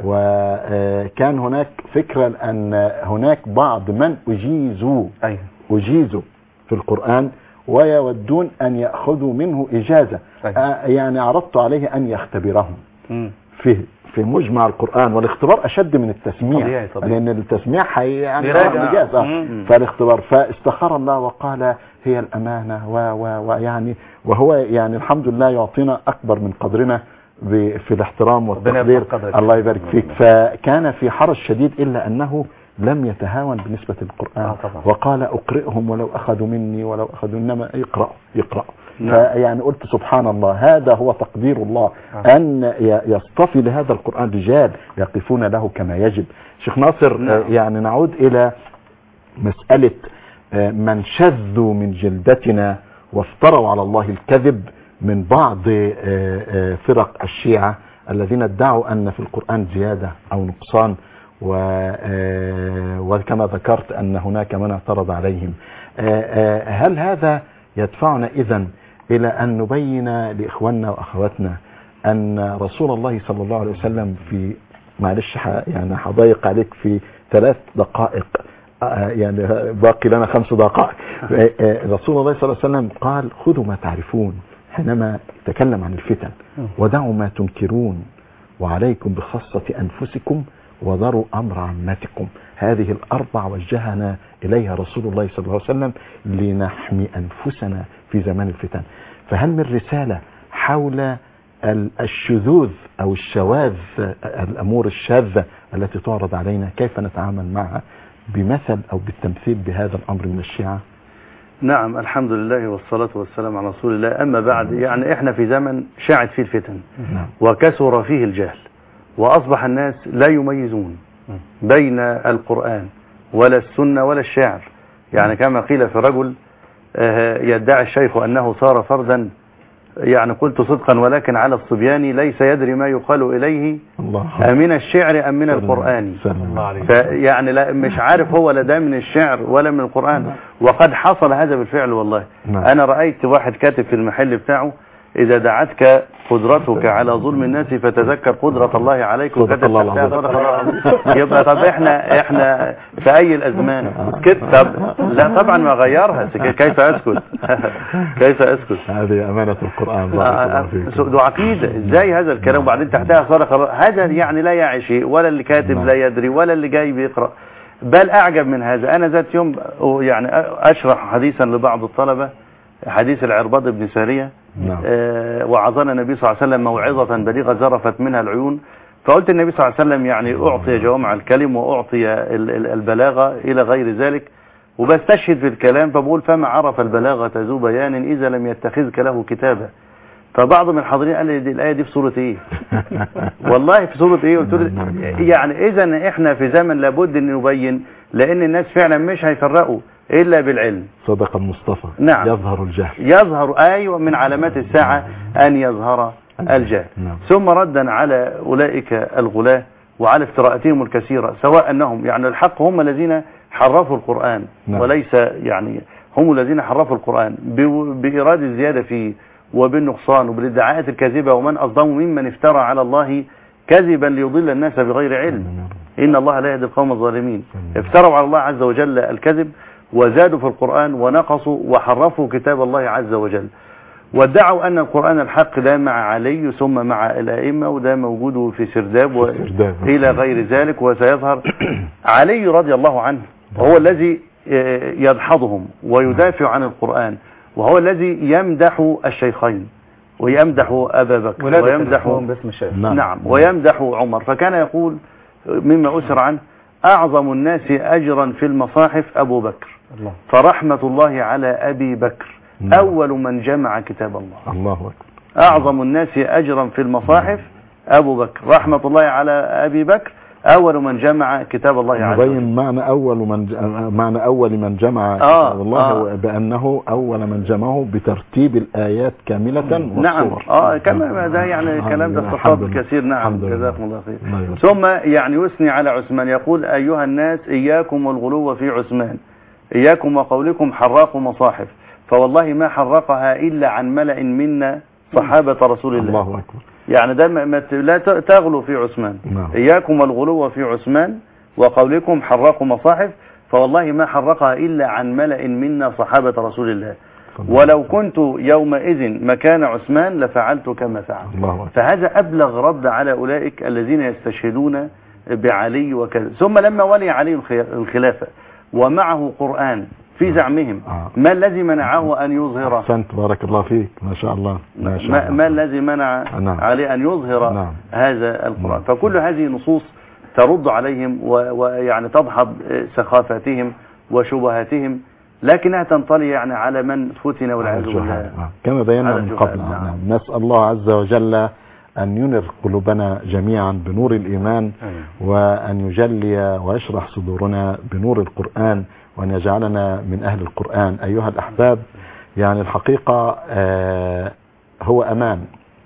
وكان هناك فكرة ان هناك بعض من اجيزوا أيوه. اجيزوا في القرآن ويودون أن يأخذوا منه إجازة. آه يعني عرضت عليه أن يختبرهم م. في في مجمع القرآن، والاختبار أشد من التسميع طبيعي طبيعي. لأن التسميع حي يعني إجازة فالاختبار فاستخار الله وقال هي الأمانة ويعني وهو يعني الحمد لله يعطينا أكبر من قدرنا في الاحترام والتقدير. الله يبارك فيك. فكان في حرج شديد إلا أنه لم يتهاون بالنسبة للقرآن. آه وقال أقرئهم ولو أخذوا مني ولو أخذوا إنما يقرأ يقرأ. يعني قلت سبحان الله هذا هو تقدير الله. آه. أن يصطفي لهذا القرآن رجال يقفون له كما يجب. شيخ ناصر. نعم. يعني نعود إلى مسألة من شذوا من جلدتنا وافتروا على الله الكذب من بعض فرق الشيعة الذين ادعوا أن في القرآن زيادة أو نقصان، وكما ذكرت أن هناك من اعترض عليهم. هل هذا يدفعنا إذن إلى أن نبين لإخواننا وأخواتنا أن رسول الله صلى الله عليه وسلم في معلش يعني حضايق عليك في ثلاث دقائق يعني باقي لنا خمس دقائق. رسول الله صلى الله عليه وسلم قال خذوا ما تعرفون حينما تكلم عن الفتن ودعوا ما تنكرون وعليكم بخاصة أنفسكم وذروا أمر عمتكم. هذه الأربع وجهنا إليها رسول الله صلى الله عليه وسلم لنحمي أنفسنا في زمان الفتن. فهل من رسالة حول الشذوذ أو الشواذ الأمور الشاذة التي تعرض علينا كيف نتعامل معها بمثل أو بالتمثيل بهذا الأمر من الشيعة؟ نعم الحمد لله والصلاة والسلام على رسول الله. أما بعد يعني إحنا في زمن شاعت فيه الفتن. نعم. وكثر فيه الجهل وأصبح الناس لا يميزون بين القرآن ولا السنة ولا الشعر. يعني كما قيل في رجل يدعي الشيخ أنه صار فردا يعني قلت صدقا ولكن على الصبيان ليس يدري ما يقال إليه أمن الشعر أم من القرآن. يعني لا مش عارف هو لا ده من الشعر ولا من القرآن. وقد حصل هذا بالفعل والله. أنا رأيت واحد كاتب في المحل بتاعه إذا دعتك قدرتك على ظلم الناس فتذكر قدرة الله عليك. يبقى طب احنا احنا في اي الازمان كده؟ طب لا طبعا ما غيرها. كيف اسكت؟ كيف اسكت؟ هذه امانة القرآن. ده عقيدة ازاي هذا الكلام وبعدين تحتها صار هذا يعني لا يعي شيء ولا اللي كاتب لا يدري ولا اللي جاي بيقرأ. بل أعجب من هذا، أنا ذات يوم يعني أشرح حديثا لبعض الطلبة، حديث العرباض بن سارية، نعم. آه وعظنا النبي صلى الله عليه وسلم موعظة بليغة زرفت منها العيون. فقلت النبي صلى الله عليه وسلم يعني أعطي جوامع الكلم وأعطي البلاغة إلى غير ذلك، وبستشهد في الكلام فبقول فما عرف البلاغة ذو بيان إذا لم يتخذك له كتابا. فبعض من الحاضرين قال لي دي الآية دي في سورة إيه؟ والله في سورة إيه؟ قلت له يعني إذا إحنا في زمن لابد أن نبين، لأن الناس فعلا مش هيفرقوا إلا بالعلم. صدق المصطفى. نعم. يظهر الجهل. يظهر أيوة من علامات الساعة أن يظهر الجهل. نعم. ثم ردا على أولئك الغلاة وعلى افتراءاتهم الكثيرة، سواء أنهم يعني الحق هم الذين حرفوا القرآن. نعم. وليس يعني هم الذين حرفوا القرآن بإرادة الزيادة فيه وبالنقصان وبالادعاءات الكاذبة، ومن أصدم ممن افترى على الله كذبا ليضل الناس بغير علم. إن الله لا يهدي القوم الظالمين. افتروا على الله عز وجل الكذب وزادوا في القرآن ونقصوا وحرفوا كتاب الله عز وجل، وادعوا أن القرآن الحق ده مع علي ثم مع الأئمة، وده موجود في سرداب وإلى غير ذلك وسيظهر. علي رضي الله عنه هو الذي يدحضهم ويدافع عن القرآن، وهو الذي يمدح الشيخين ويمدح أبا بكر ويمدح باسم الشيخ. نعم. نعم ويمدح عمر. فكان يقول مما أسر عنه أعظم الناس أجرا في المصاحف أبو بكر، الله. فرحمة الله على أبي بكر نعم. أول من جمع كتاب الله. الله أكبر. أعظم الناس أجرا في المصاحف أبو بكر، رحمة الله على أبي بكر أول من جمع كتاب الله عز وجل. مبين معنى أول من ج... معنى أول من جمع آه كتاب الله آه بأنه أول من جمعه بترتيب الآيات كاملة والصور. نعم آه كما ده يعني الكلام ده استفاض كثير. نعم جزاكم الله خير. ثم يعني يثني على عثمان يقول أيها الناس إياكم والغلو في عثمان، إياكم وقولكم حراق مصاحف، فوالله ما حرقها إلا عن ملأ منا صحابة رسول الله. الله أكبر. يعني ده ما لا تغلو في عثمان. نعم. إياكم والغلو في عثمان وقولكم حرقوا مصاحف، فوالله ما حرقها إلا عن ملأ منا صحابة رسول الله، ولو كنت يومئذ مكان عثمان لفعلت كما فعل. الله. فهذا أبلغ رد على أولئك الذين يستشهدون بعلي وكذا. ثم لما ولي علي الخلافة ومعه قرآن في زعمهم آه. ما الذي منعه أن يظهر؟ أحسنت بارك الله فيك ما شاء الله ما شاء ما, الله. ما الذي منع نعم. عليه أن يظهر نعم. هذا القرآن؟ نعم. فكل هذه نصوص ترد عليهم ويعني تضحض سخافتهم وشبهاتهم، لكنها تنطلي يعني على من فتن والعياذ بالله كما بينا من قبل. نعم. نسأل الله عز وجل أن ينر قلوبنا جميعا بنور الإيمان وأن يجلي ويشرح صدورنا بنور القرآن وأن يجعلنا من أهل القرآن. أيها الأحباب، يعني الحقيقة آه هو أمان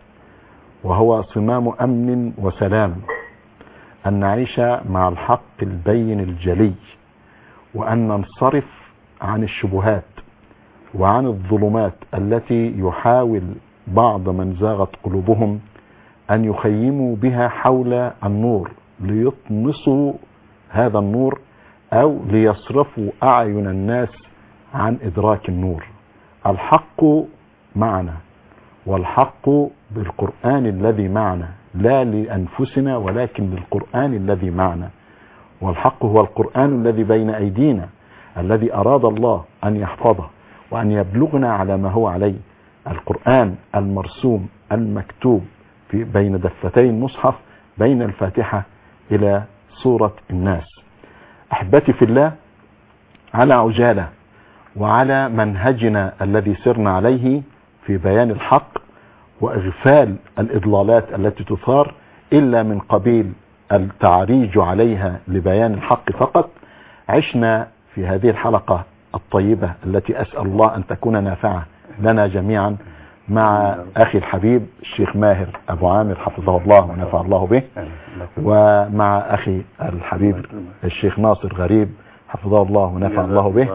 وهو صمام أمن وسلام أن نعيش مع الحق البين الجلي، وأن ننصرف عن الشبهات وعن الظلمات التي يحاول بعض من زاغت قلوبهم أن يخيموا بها حول النور ليطمسوا هذا النور أو ليصرفوا أعين الناس عن إدراك النور. الحق معنا، والحق بالقرآن الذي معنا، لا لأنفسنا ولكن للقرآن الذي معنا. والحق هو القرآن الذي بين أيدينا الذي أراد الله أن يحفظه وأن يبلغنا على ما هو عليه. القرآن المرسوم المكتوب في بين دفتي المصحف بين الفاتحة إلى سورة الناس. أحبتي في الله، على عجالة وعلى منهجنا الذي سرنا عليه في بيان الحق وإغفال الإضلالات التي تثار إلا من قبيل التعريج عليها لبيان الحق فقط، عشنا في هذه الحلقة الطيبة التي أسأل الله أن تكون نافعة لنا جميعا مع أخي الحبيب الشيخ ماهر أبو عامر حفظه الله ونفع الله به، ومع أخي الحبيب الشيخ ناصر غريب حفظه الله ونفع الله به،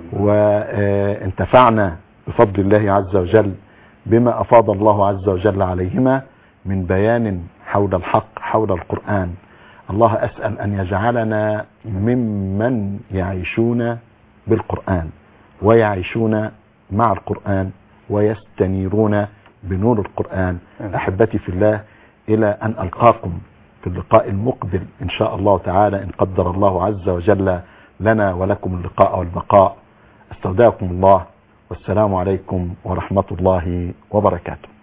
وانتفعنا بفضل الله عز وجل بما أفاض الله عز وجل عليهما من بيان حول الحق حول القرآن. الله أسأل أن يجعلنا ممن يعيشون بالقرآن ويعيشون مع القرآن ويستنيرون بنور القرآن. أحبتي في الله، إلى أن ألقاكم في اللقاء المقبل إن شاء الله تعالى، إن قدر الله عز وجل لنا ولكم اللقاء والبقاء. استودعكم الله، والسلام عليكم ورحمة الله وبركاته.